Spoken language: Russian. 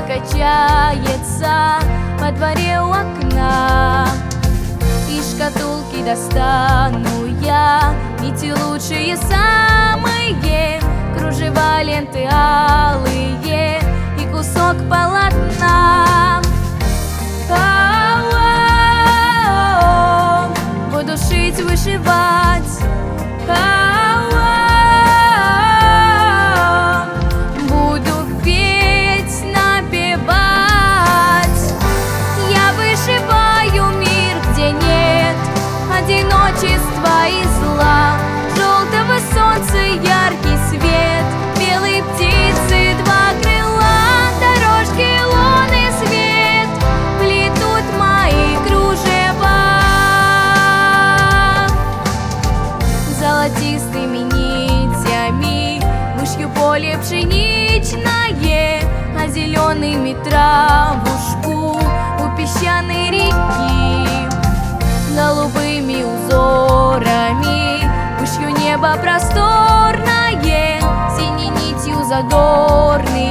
качается во дворе у окна. Из шкатулки достану я нити лучшие самые, кружева, ленты алые и кусок полотна. Буду шить, вышивать, буду петь, напевать. Я вышиваю мир, где нет одиночества и зла, желтого солнца яркий свет, белой птицы два крыла, дорожки, лунный свет плетут мои кружева. Золотистыми нитями вышью поле пшеничное, а зелеными травушку у песчаной реки. Голубыми узорами вышью небо просторное, синей нитью задорный